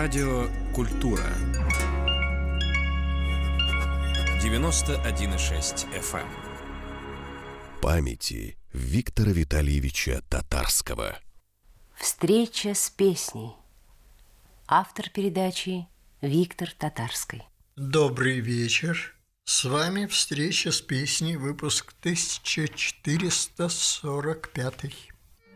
Радио «Культура» 91,6 FM. Памяти Виктора Витальевича Татарского. Встреча с песней. Автор передачи Виктор Татарский. Добрый вечер. С вами «Встреча с песней», выпуск 1445.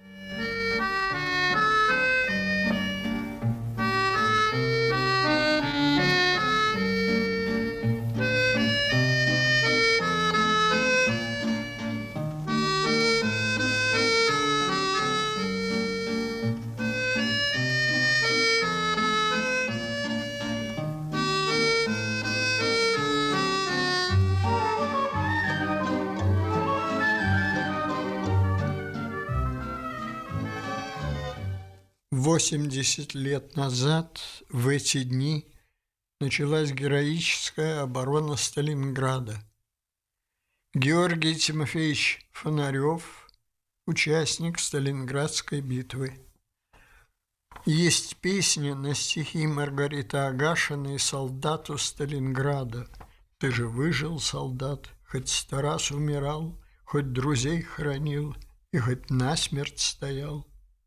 «80 лет назад в эти дни началась героическая оборона Сталинграда. Георгий Тимофеевич Фонарев, участник Сталинградской битвы. Есть песня на стихи Маргариты Агашиной солдату Сталинграда. Ты же выжил, солдат, хоть 100 раз умирал, хоть друзей хоронил и хоть насмерть стоял.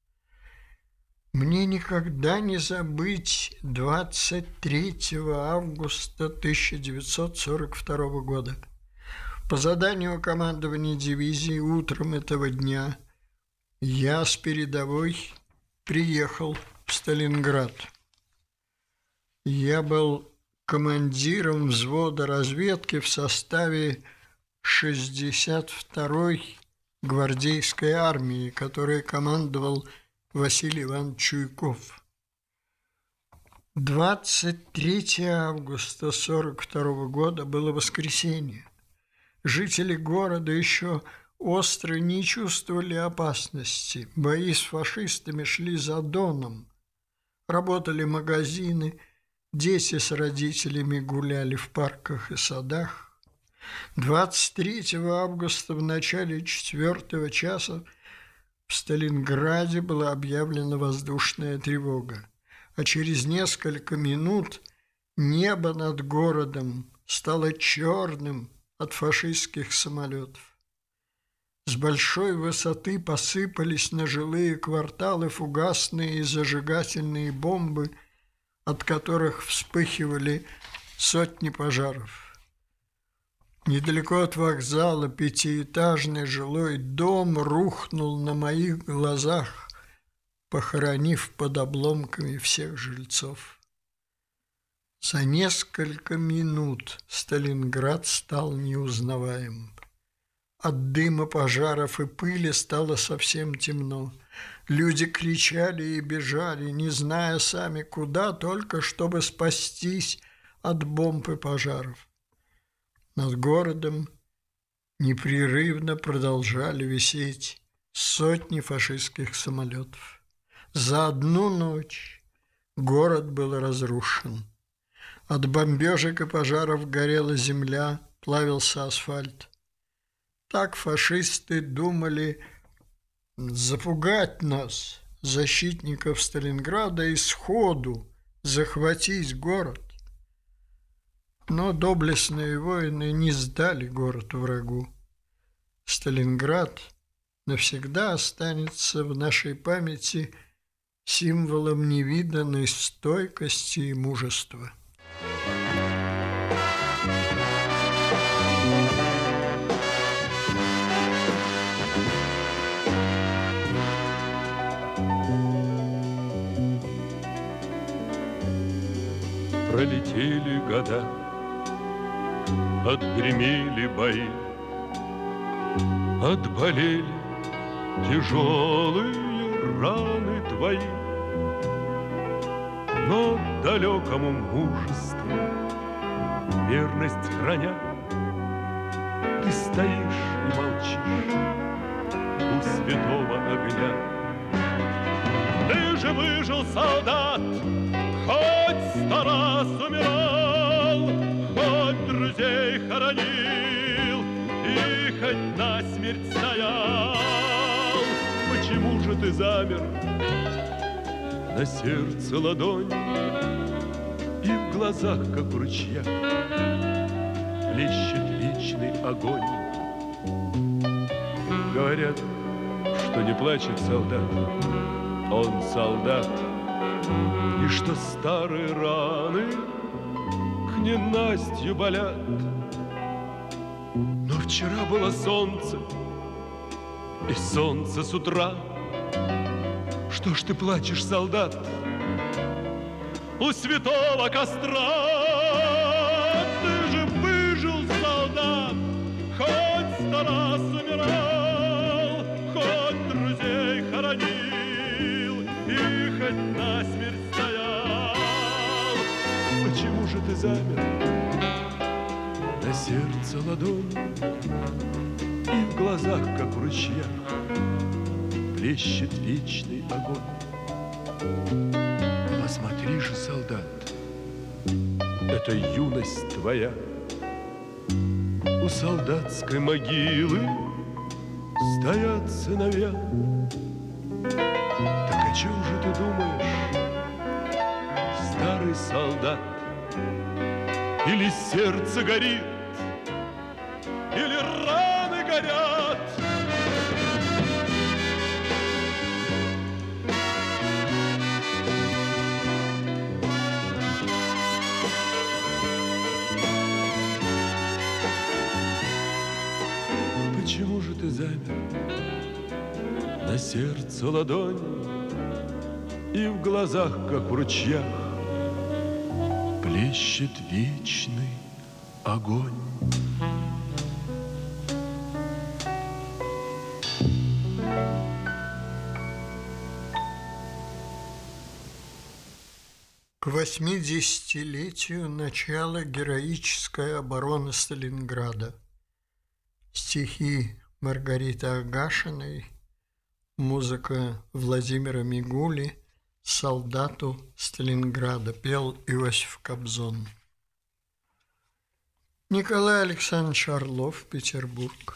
Мне никогда не забыть 23 августа 1942 года. По заданию командования дивизии утром этого дня я с передовой приехал в Сталинград. Я был командиром взвода разведки в составе 62-й гвардейской армии, которой командовал Василий Иванович Чуйков. 23 августа 1942 года было воскресенье. Жители города еще остро не чувствовали опасности. Бои с фашистами шли за Доном. Работали магазины, дети с родителями гуляли в парках и садах. 23 августа в начале 4 часа в Сталинграде была объявлена воздушная тревога, а через несколько минут небо над городом стало черным от фашистских самолетов. С большой высоты посыпались на жилые кварталы фугасные и зажигательные бомбы, от которых вспыхивали сотни пожаров. Недалеко от вокзала 5-этажный жилой дом рухнул на моих глазах, похоронив под обломками всех жильцов. За несколько минут Сталинград стал неузнаваем. От дыма пожаров и пыли стало совсем темно. Люди кричали и бежали, не зная сами куда, только чтобы спастись от бомб и пожаров. Над городом непрерывно продолжали висеть сотни фашистских самолетов. За одну ночь город был разрушен. От бомбежек и пожаров горела земля, плавился асфальт. Так фашисты думали запугать нас, защитников Сталинграда, и сходу захватить город. Но доблестные воины не сдали город врагу. Сталинград навсегда останется в нашей памяти символом невиданной стойкости и мужества. Пролетели года, отгремели бои, отболели тяжелые раны твои. Но далекому мужеству верность храня, ты стоишь и молчишь у святого огня. Ты же выжил, солдат, хоть 100 раз умирал, хоть друзей хоронил и хоть насмерть стоял. Почему же ты замер на сердце ладонь, и в глазах, как в ручьях, плещет вечный огонь. Говорят, что не плачет солдат, он солдат, и что старые раны к ненастью болят. Но вчера было солнце, и солнце с утра. Что ж ты плачешь, солдат, у святого костра? Ты же выжил, солдат, хоть 100 раз умирал, хоть друзей хоронил и хоть насмерть стоял. Почему же ты замер на сердце ладонь, и в глазах, как в ручьях, плещет вечный огонь? Посмотри же, солдат, это юность твоя. У солдатской могилы стоят сыновья. Так о чем же ты думаешь, старый солдат? Или сердце горит, или раны горят? Почему же ты замер на сердце ладонь, и в глазах, как в ручьях, плещет вечный огонь? К 80-летию начала героической обороны Сталинграда. Стихи Маргариты Агашиной, музыка Владимира Мигули «Солдату Сталинграда» пел Иосиф Кобзон. Николай Александрович Орлов, Петербург.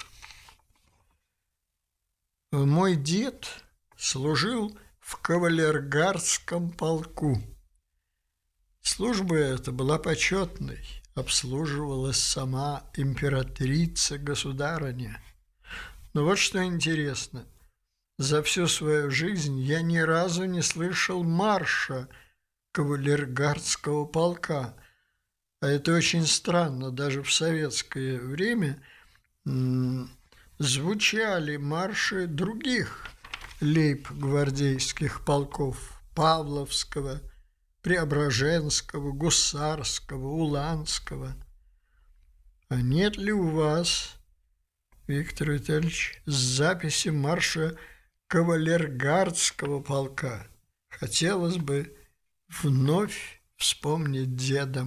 Мой дед служил в кавалергардском полку. Служба эта была почетной, обслуживалась сама императрица-государыня. Но вот что интересно, за всю свою жизнь я ни разу не слышал марша кавалергардского полка. А это очень странно, даже в советское время звучали марши других лейб-гвардейских полков: Павловского, Преображенского, Гусарского, Уланского. А нет ли у вас, Виктор Витальевич, записи марша кавалергардского полка? Хотелось бы вновь вспомнить деда.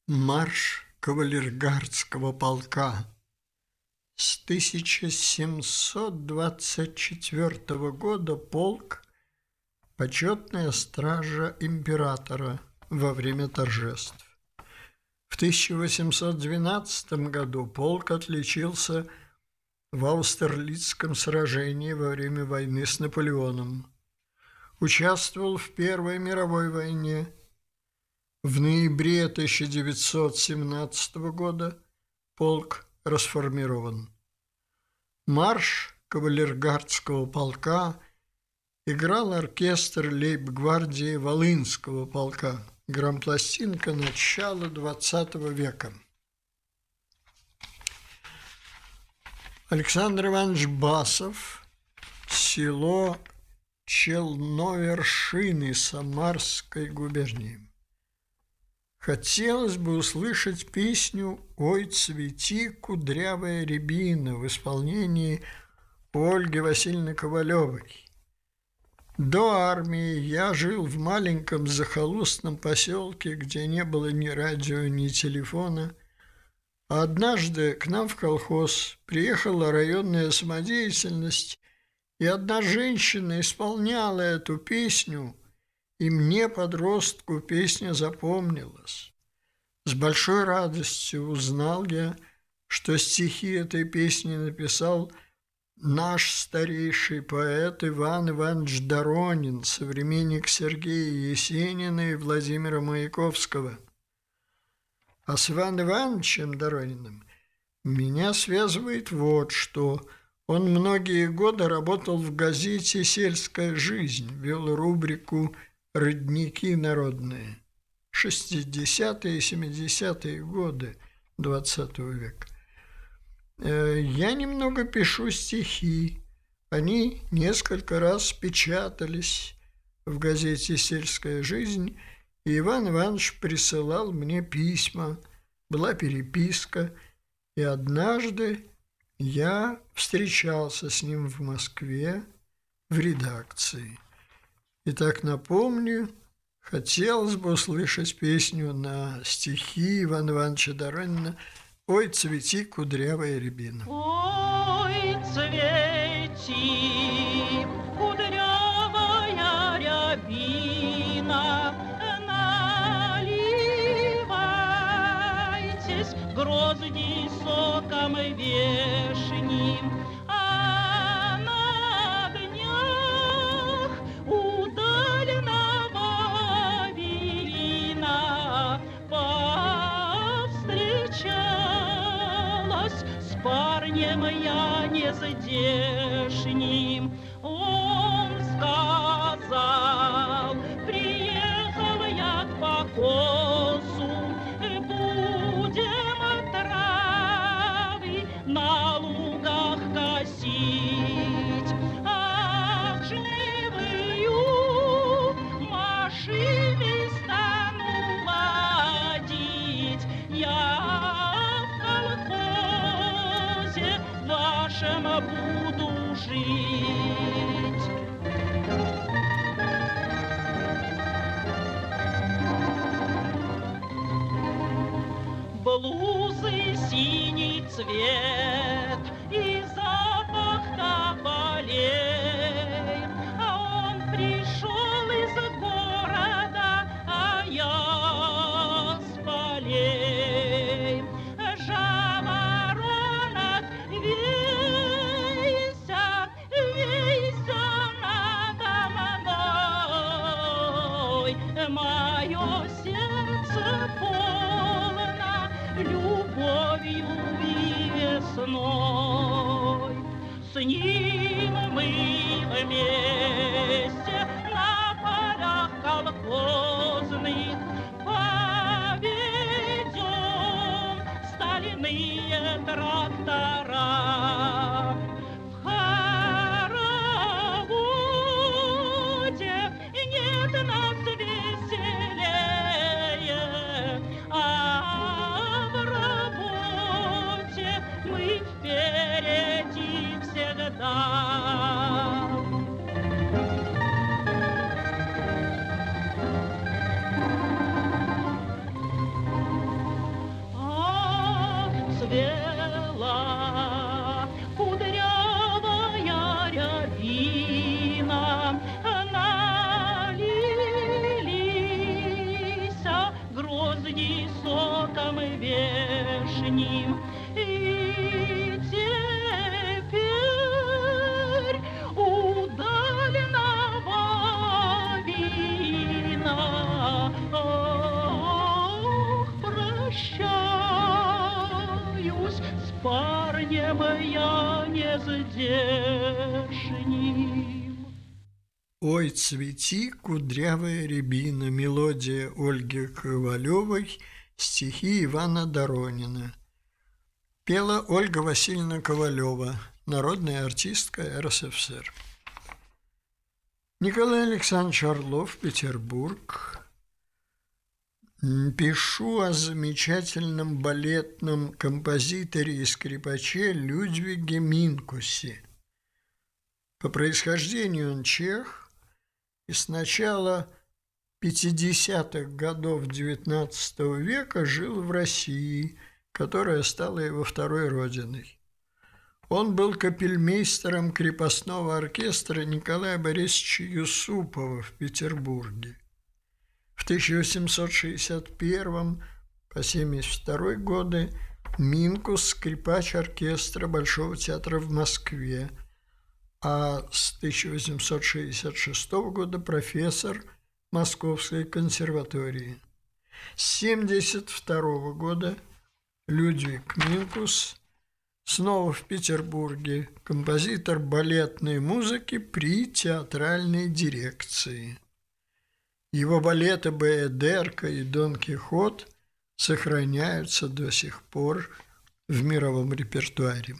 Марш кавалергардского полка. С 1724 года полк – почетная стража императора во время торжеств. В 1812 году полк отличился в Аустерлицком сражении во время войны с Наполеоном. Участвовал в Первой мировой войне. В ноябре 1917 года полк расформирован. Марш кавалергардского полка играл оркестр лейб-гвардии Волынского полка. Грампластинка начала XX века. Александр Иванович Басов, село Челновершины Самарской губернии. Хотелось бы услышать песню «Ой, цвети, кудрявая рябина» в исполнении Ольги Васильевны Ковалевой. До армии я жил в маленьком захолустном поселке, где не было ни радио, ни телефона. А однажды к нам в колхоз приехала районная самодеятельность, и одна женщина исполняла эту песню, и мне, подростку, песня запомнилась. С большой радостью узнал я, что стихи этой песни написал наш старейший поэт Иван Иванович Доронин, современник Сергея Есенина и Владимира Маяковского. А с Иваном Ивановичем Дорониным меня связывает вот что. Он многие годы работал в газете «Сельская жизнь», вел рубрику «Родники народные». 60-е и 70-е годы XX века. Я немного пишу стихи. Они несколько раз печатались в газете «Сельская жизнь», и Иван Иванович присылал мне письма. Была переписка, и однажды я встречался с ним в Москве в редакции. Итак, напомню, хотелось бы услышать песню на стихи Ивана Ивановича Доронина «Ой, цвети, кудрявая рябина». Ой, цвети, кудрявая рябина, наливайтесь грозди соком вешним, а на днях удального вина повстречалась с парнем я нездешним. Он сказал, приехал я к покосу, будем травы на лугах косить, а живую машины стану ладить. Я в колхозе вашем буду жить. Блузы синий цвет и запах тополей, а он пришел из города, а я с полей. Жаворонок вейся, вейся надо мной, мое сердце полно любовью и весной. С ним мы вместе на полях колхозных поведем стальные трактора. В хороводе нет нас веселее, а в работе мы впереди всегда. здешним. И теперь удаленного вина, прощаюсь с парнем я не здешним. «Ой, цвети, кудрявая рябина», мелодия Ольги Ковалевой, стихи Ивана Доронина. Пела Ольга Васильевна Ковалева, народная артистка РСФСР. Николай Александрович Орлов, Петербург. Пишу о замечательном балетном композиторе и скрипаче Людвиге Минкусе. По происхождению он чех, и с начала 50-х годов XIX века жил в России, которая стала его второй родиной. Он был капельмейстером крепостного оркестра Николая Борисовича Юсупова в Петербурге. В 1861 по 1972 годы Минкус – скрипач оркестра Большого театра в Москве, а с 1866 года профессор Московской консерватории. С 1972 года Людвиг Минкус снова в Петербурге, композитор балетной музыки при театральной дирекции. Его балеты «Баэдерка» и «Дон Кихот» сохраняются до сих пор в мировом репертуаре.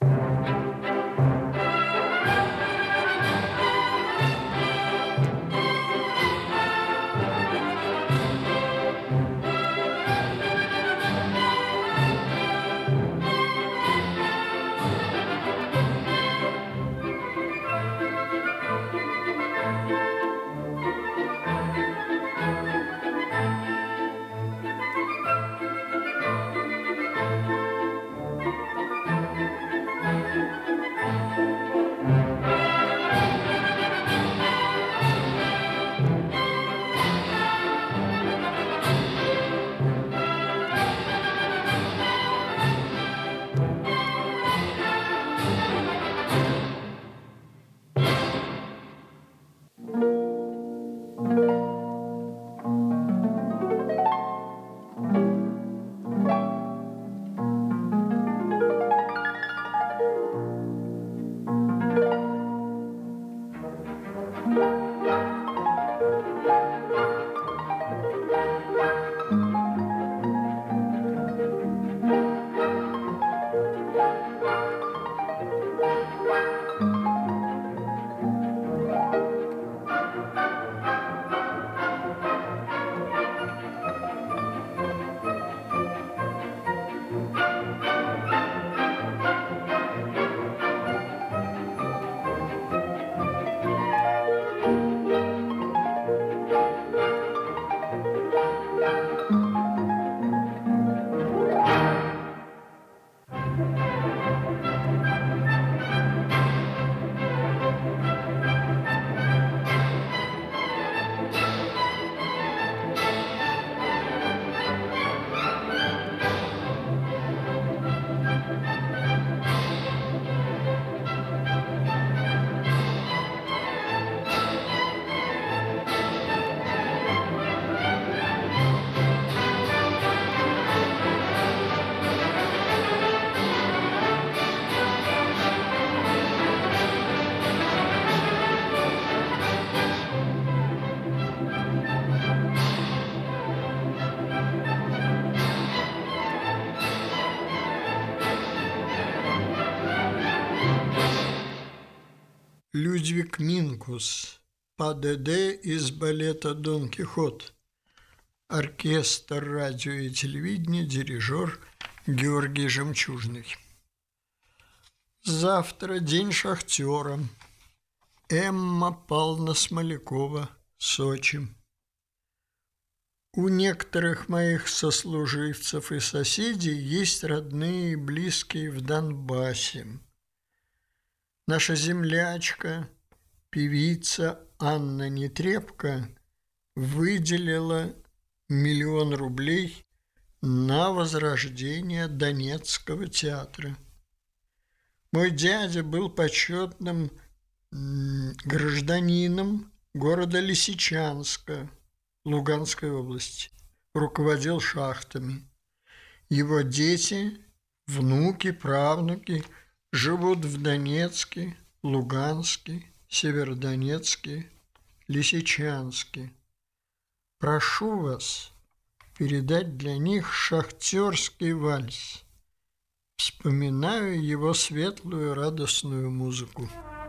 Людвиг Минкус, ПДД из балета «Дон Кихот», оркестр, радио и телевидение, дирижер Георгий Жемчужный. Завтра день шахтера. Эмма Павловна Смолякова, Сочи. У некоторых моих сослуживцев и соседей есть родные и близкие в Донбассе. Наша землячка, певица Анна Нетребко выделила 1 000 000 рублей на возрождение Донецкого театра. Мой дядя был почетным гражданином города Лисичанска Луганской области, руководил шахтами. Его дети, внуки, правнуки живут в Донецке, Луганске, Северодонецке, Лисичанске. Прошу вас передать для них шахтерский вальс. Вспоминаю его светлую радостную музыку.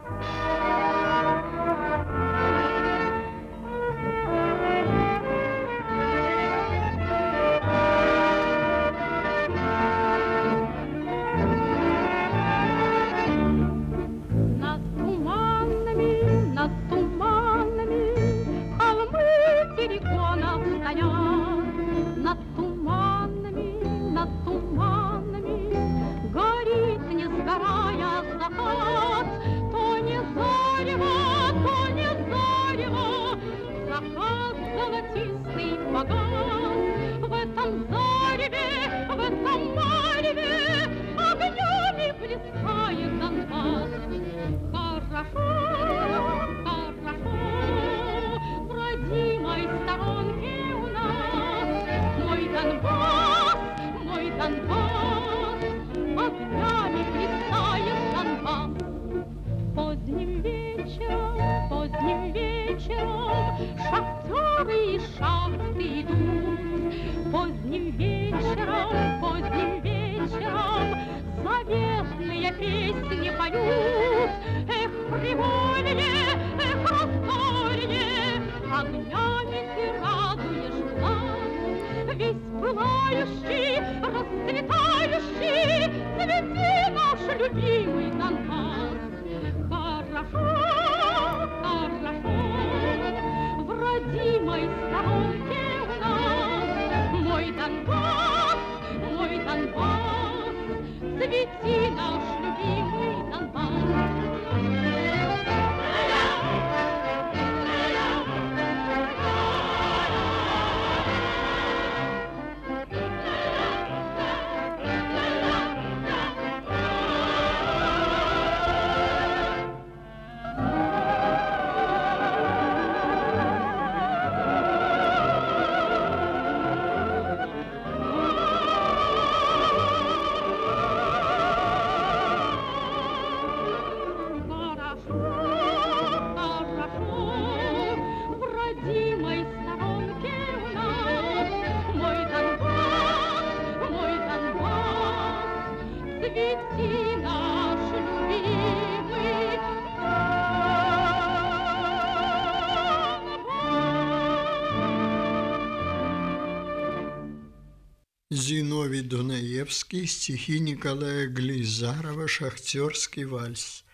Зиновий Дунаевский, стихи Николая Глизарова, «Шахтерский вальс».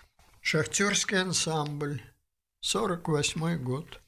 Шахтерский ансамбль, 48-й год.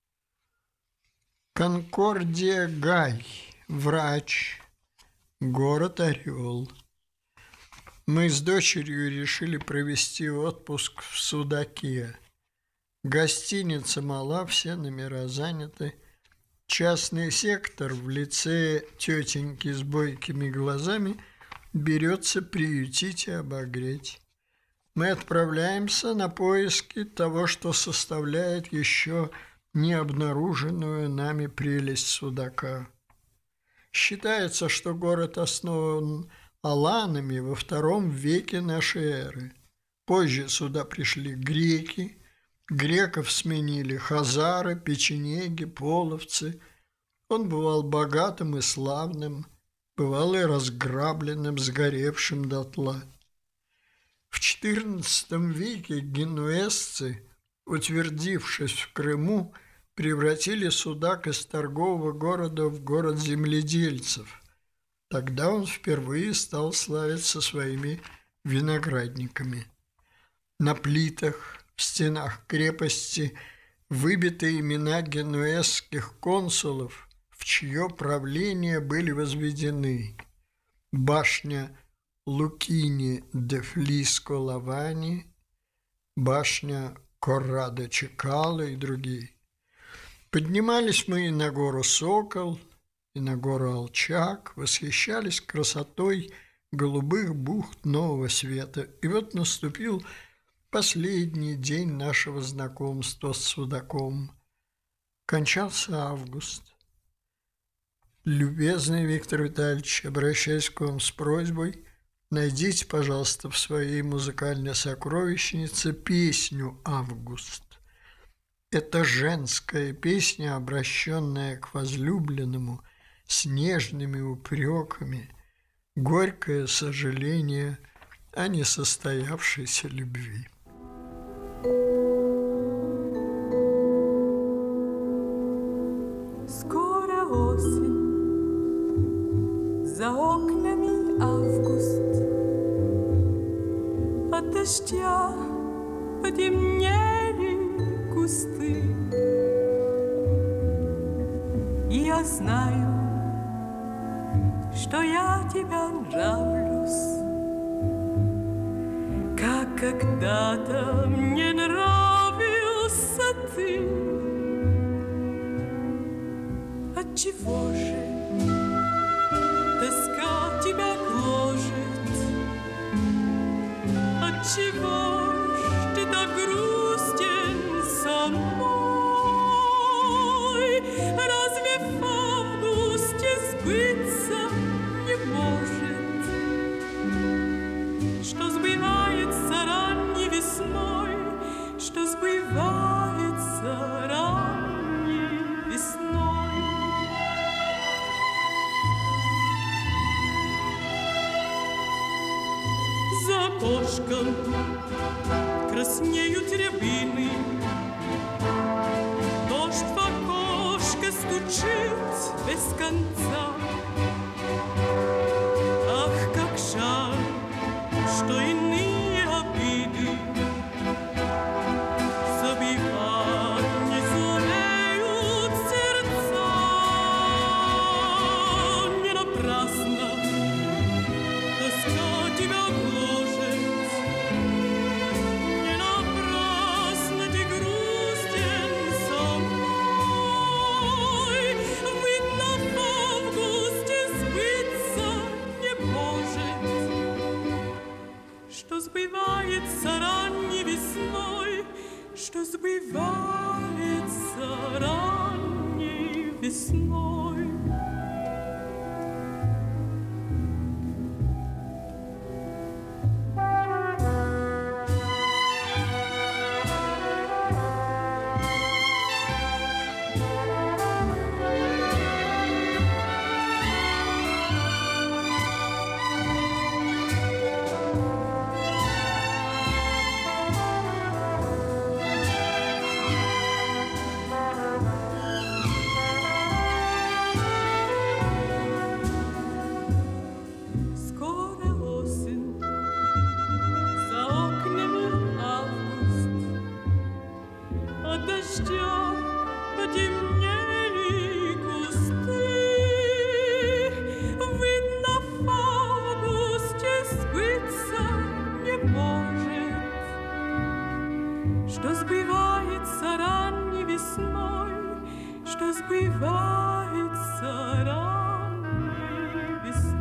Конкордия Гай, врач, город Орел. Мы с дочерью решили провести отпуск в Судаке. Гостиница мала, все номера заняты. Частный сектор в лице тетеньки с бойкими глазами берется приютить и обогреть. Мы отправляемся на поиски того, что составляет еще не обнаруженную нами прелесть Судака. Считается, что город основан аланами во II веке нашей эры. Позже сюда пришли греки. Греков сменили хазары, печенеги, половцы. Он бывал богатым и славным, бывал и разграбленным, сгоревшим дотла. В XIV веке генуэзцы, утвердившись в Крыму, превратили Судак из торгового города в город земледельцев. Тогда он впервые стал славиться своими виноградниками. На плитах в стенах крепости выбиты имена генуэзских консулов, в чье правление были возведены башня Лукини де Флиско Лавани, башня Коррадо Чекало и другие. Поднимались мы на гору Сокол, и на гору Алчак, восхищались красотой голубых бухт Нового Света. И вот наступил последний день нашего знакомства с судаком. Кончался август. Любезный Виктор Витальевич, обращаюсь к вам с просьбой, найдите, пожалуйста, в своей музыкальной сокровищнице песню «Август». Это женская песня, обращенная к возлюбленному с нежными упреками, горькое сожаление о несостоявшейся любви. Скоро осень, за окнами август, от дождя потемнели кусты. И я знаю, что я тебя нравлюсь, как когда-то мне нравился ты. Отчего же тоска тебя гложет? Отчего ж ты так грустен со мной? Разве в августе сбыться не может, что сбывается ранней весной, что сбывается ранней весной? За окошком краснеют рябины, дождь в окошко стучит без конца. Ах, как жаль, что иные обиды забивать не сумеют сердца. Не напрасно тоска тебя гложет, не напрасно ты грустен со мной. Видно, в августе сбыться не может, что сбывается ранней весной, что сбывается ранней весной. Скоро осень, за окнами август, от дождя потемнели кусты. Видно, в августе сбыться не может, что сбывается ранней весной, что сбывается ранней весной.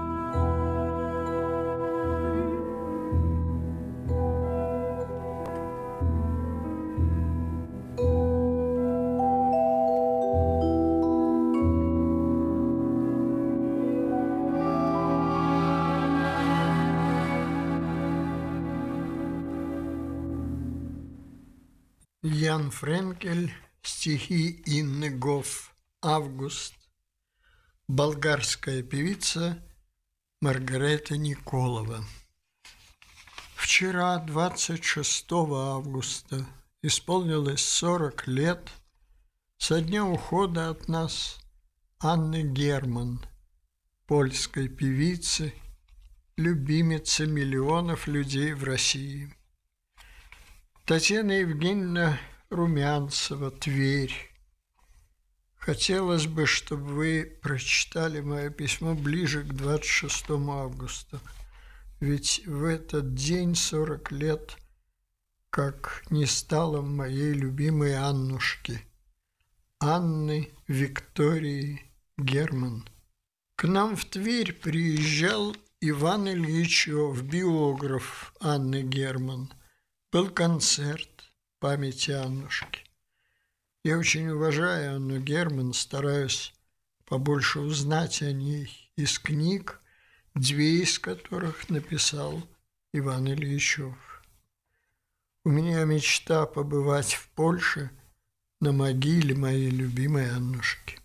Ян Френкель, стихи Инны Гофф, «Август». Болгарская певица Маргарета Николова. Вчера, 26 августа, исполнилось 40 лет со дня ухода от нас Анны Герман, польской певицы, любимицы миллионов людей в России. Татьяна Евгеньевна Румянцева, Тверь. Хотелось бы, чтобы вы прочитали мое письмо ближе к 26 августа, ведь в этот день 40 лет, как не стало моей любимой Аннушки, Анны Виктории Герман. К нам в Тверь приезжал Иван Ильичев, биограф Анны Герман. Был концерт памяти Аннушки. Я очень уважаю Анну Герман, стараюсь побольше узнать о ней из книг, 2 из которых написал Иван Ильичев. У меня мечта побывать в Польше на могиле моей любимой Аннушки.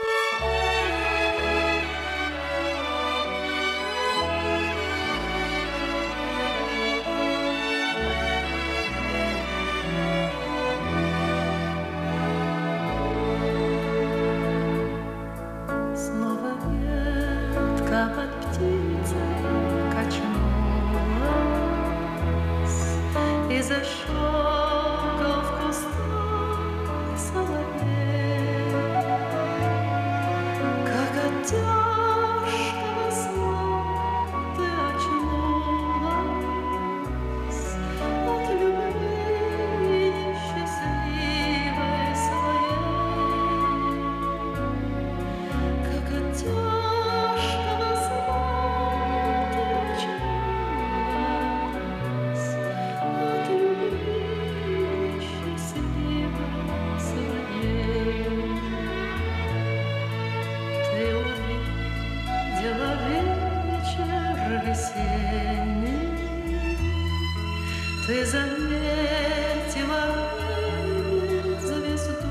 Ты заметила звезду,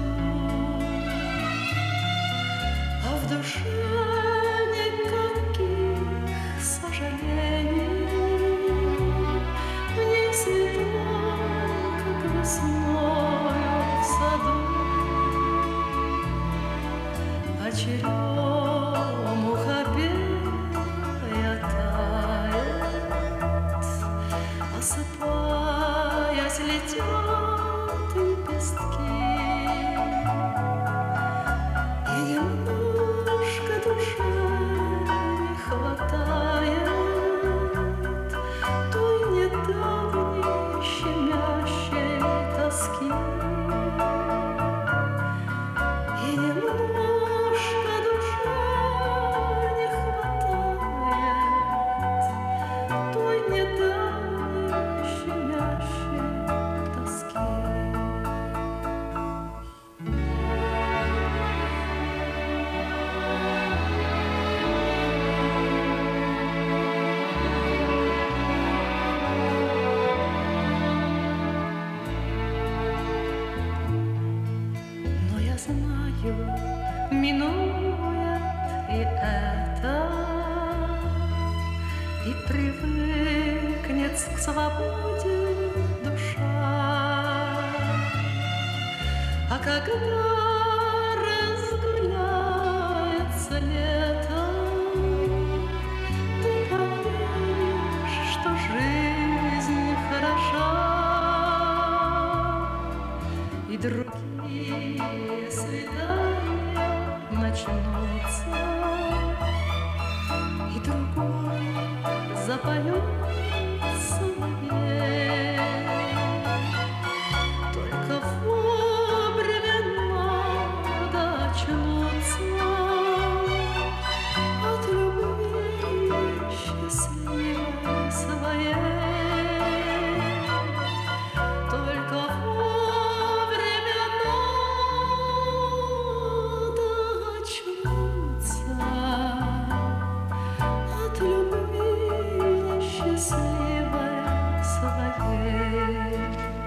а в душе никаких сожалений. В ней светло, как весною в саду, а черемуха белая тает, осыпаясь летят лепестки. И немножко душе не хватает той недавней щемящей тоски. И немножко душе не хватает той недавней щемящей тоски. Но я знаю, минует и это, и привыкнет к свободе душа. А когда разгуляется лето, ты поверишь, что жизнь хороша, и другие свидания начнутся, и другой запоет соловей. Только вовремя надо очнуться от любви счастливой своей. Только вовремя надо очнуться от любви счастливой своей.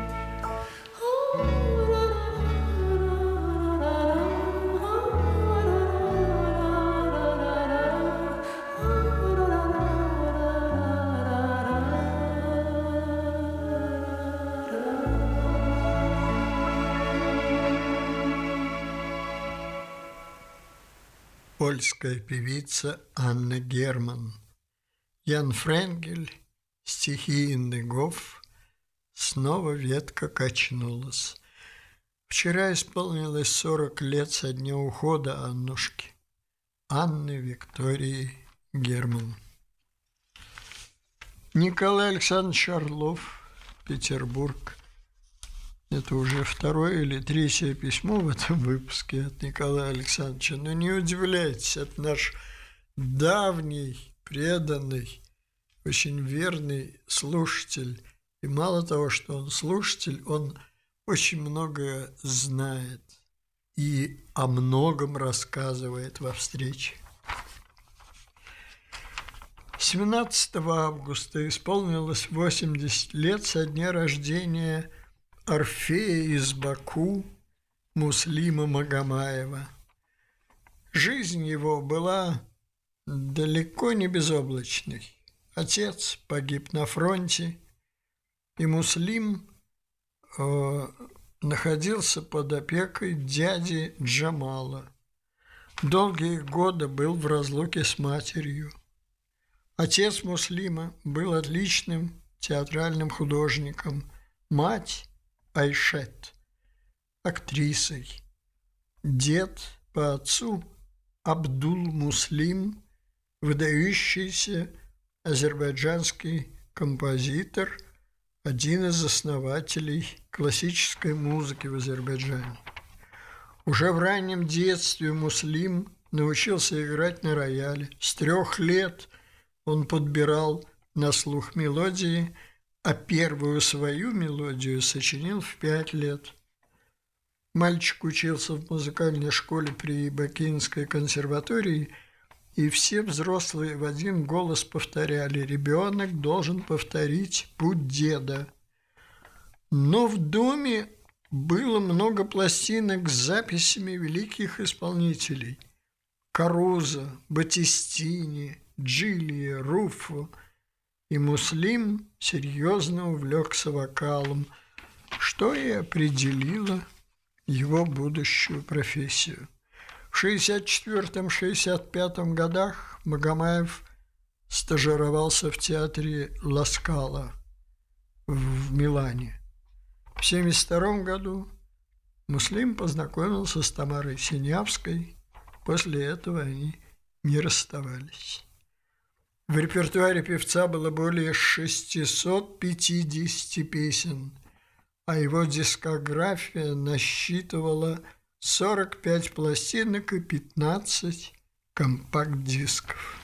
Польская певица Анна Герман. Ян Френгель, стихи Инны Гофф. Снова ветка качнулась. Вчера исполнилось 40 лет со дня ухода Аннушки. Анны Виктории Герман. Николай Александрович Орлов, Петербург. Это уже второе или третье письмо в этом выпуске от Николая Александровича. Но не удивляйтесь, это наш давний, преданный, очень верный слушатель. И мало того, что он слушатель, он очень многое знает и о многом рассказывает во встрече. 17 августа исполнилось 80 лет со дня рождения Орфея из Баку Муслима Магомаева. Жизнь его была далеко не безоблачной. Отец погиб на фронте, и Муслим находился под опекой дяди Джамала. Долгие годы был в разлуке с матерью. Отец Муслима был отличным театральным художником, мать Айшет – актрисой, дед по отцу Абдул-Муслим – выдающийся азербайджанский композитор, один из основателей классической музыки в Азербайджане. Уже в раннем детстве Муслим научился играть на рояле. С 3 лет он подбирал на слух мелодии, а первую свою мелодию сочинил в 5 лет. Мальчик учился в музыкальной школе при Бакинской консерватории, и все взрослые в один голос повторяли: «Ребенок должен повторить путь деда». Но в доме было много пластинок с записями великих исполнителей: Карузо, Батистини, Джилья, Руффо. И Муслим серьезно увлекся вокалом, что и определило его будущую профессию. В 1964-1965 годах Магомаев стажировался в театре Ла Скала в Милане. В 1972 году Муслим познакомился с Тамарой Синявской. После этого они не расставались. В репертуаре певца было более 650 песен, а его дискография насчитывала 45 пластинок и 15 компакт-дисков.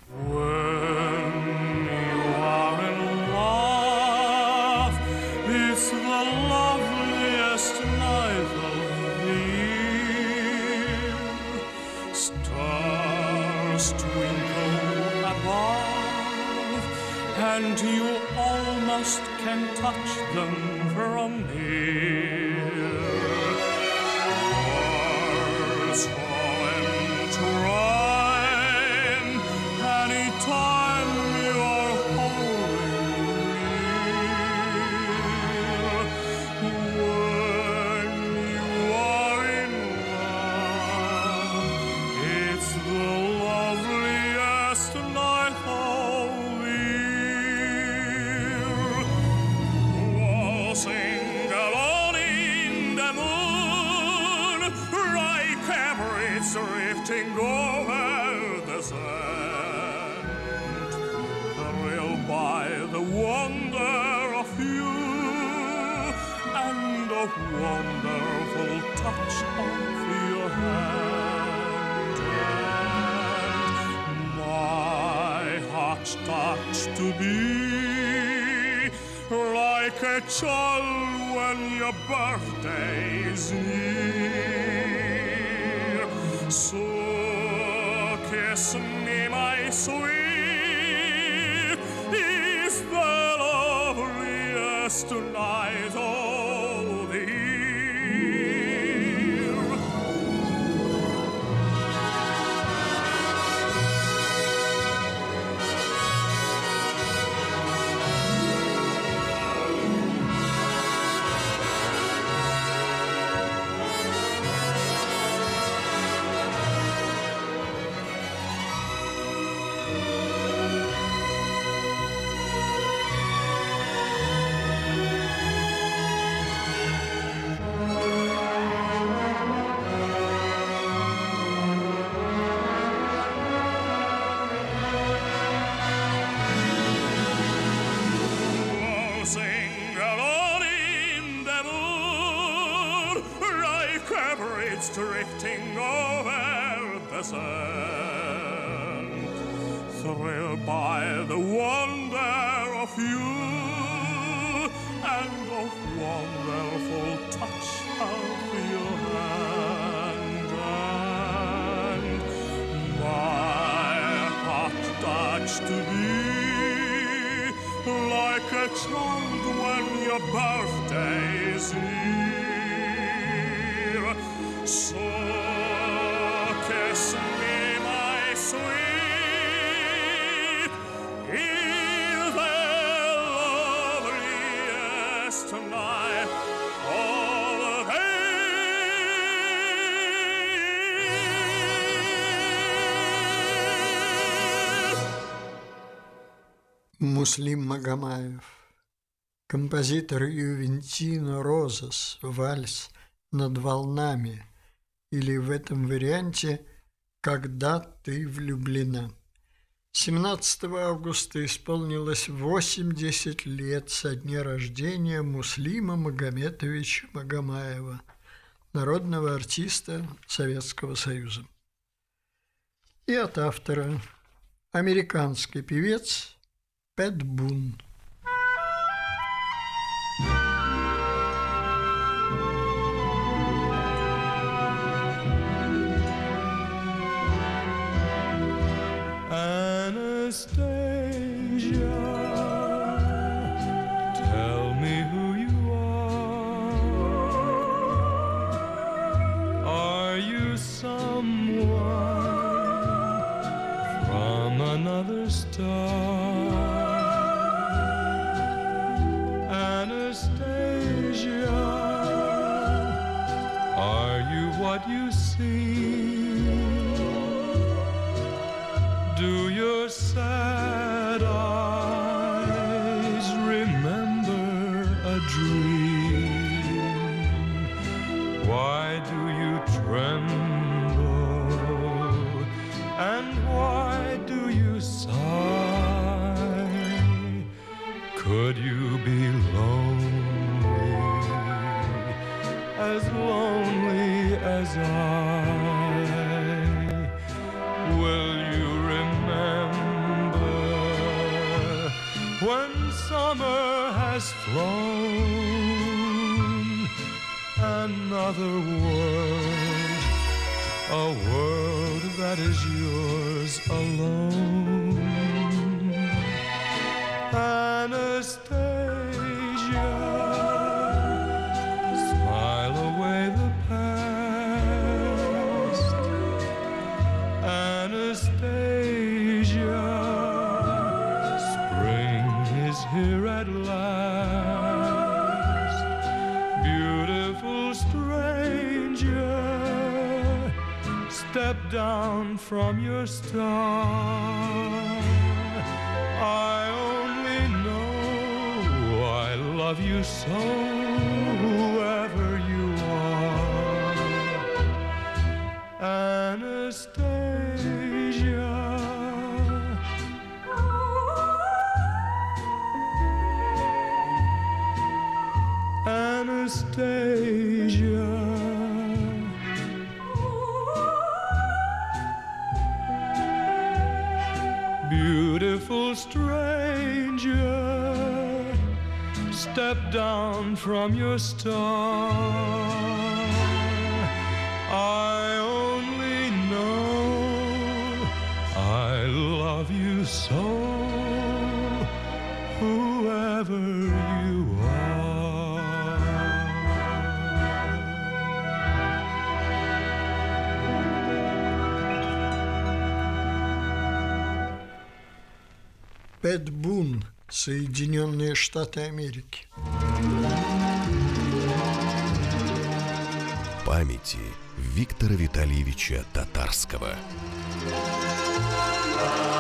And you almost can touch them from near. Stars fall and rhyme anytime you're holding near. When you are in love, it's the loveliest night of the year. Waltzing alone in the moon, like Everett's drifting over the sand, thrilled by the wonder of you and the wonderful touch of your hand. And my heart starts to beat like a child when your birthday's near. So kiss me, my sweet, it's the loveliest night of the year. wherever it's drifting over the sand, thrilled by the wonder of you and of wonderful touch of your hand, and my heart starts to beat like a child when your birthday is near. So kiss me, my sweet, in the loveliest night of the day. Муслим Магомаев, композитор Ювентино Розас, вальс «Над волнами», или в этом варианте «Когда ты влюблена». 17 августа исполнилось 80 лет со дня рождения Муслима Магометовича Магомаева, народного артиста Советского Союза. И от автора американский певец Пэт Бун. Anastasia, tell me who you are. Are you someone from another star? Anastasia, are you what you seem? Do your sad eyes remember a dream? Why do you tremble? And why do you sigh? Could you be lonely as I? Will you remember when summer has flown? Another world, a world that is yours alone. Anastasia, smile away the past. Anastasia, spring is here at last. Beautiful stranger, step down from your star. I only know I love you so, whoever you are. Anastasia, Anastasia, beautiful stranger, step down from your star. I only know I love you so, whoever you are. Пэт Бун, Соединенные Штаты Америки. Памяти Виктора Витальевича Татарского.